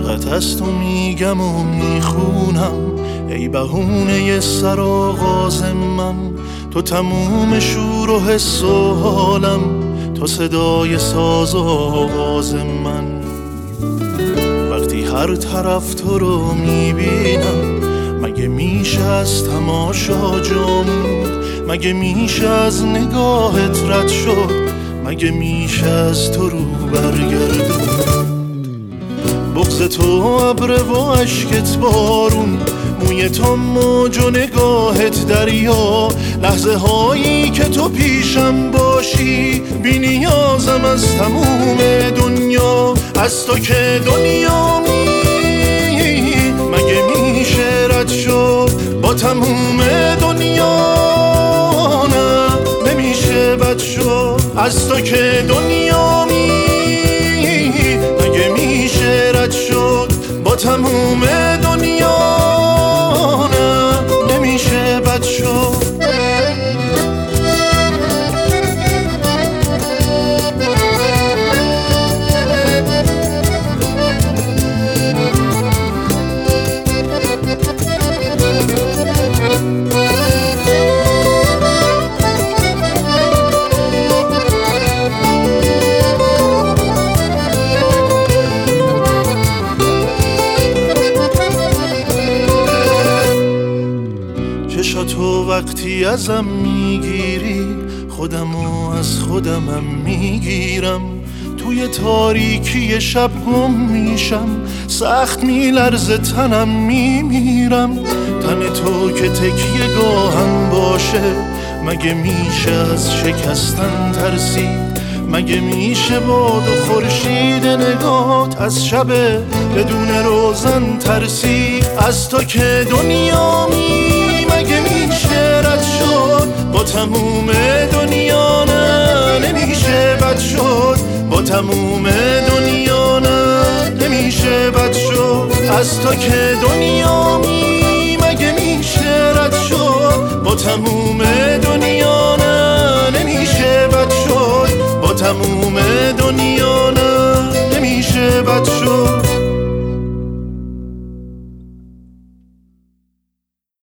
فقط از تو میگم و میخونم ای بهونه سر آغاز من، تو تموم شور و حس و حالم، تو صدای ساز و آواز من. وقتی هر طرف تو رو میبینم مگه میشه از تماشا جمود؟ مگه میشه از نگاهت رد شد؟ مگه میشه از تو رو برگردون؟ بغض تو ابر و عشقت بارون، موی تو موج و نگاهت دریا، لحظه هایی که تو پیشم باشی بی نیازم از تموم دنیا. از تو که دنیا مگه میشه رد شد با تموم دنیا؟ نه نمیشه بد شد. از تو که دنیا مگه میشه رد شد با تموم دنیا؟ نه نمیشه بد شد. تو وقتی ازم میگیری خودمو از خودمم میگیرم، توی تاریکی شب گم میشم، سخت میلرزه تنم میمیرم. تن تو که تکیه گاهم باشه مگه میشه از شکستن ترسید؟ مگه میشه باد و خورشید نگات از شب بدون روزن ترسید؟ از تو که دنیا مگه میشه رد شد با تموم دنیا؟ نه نمیشه بد شد با تموم دنیا. نه نمیشه بد شد. از تو که دنیا مگه میشه رد شد با تموم دنیا؟ نه نمیشه بد شد با تموم دنیا. نه نمیشه بد شد.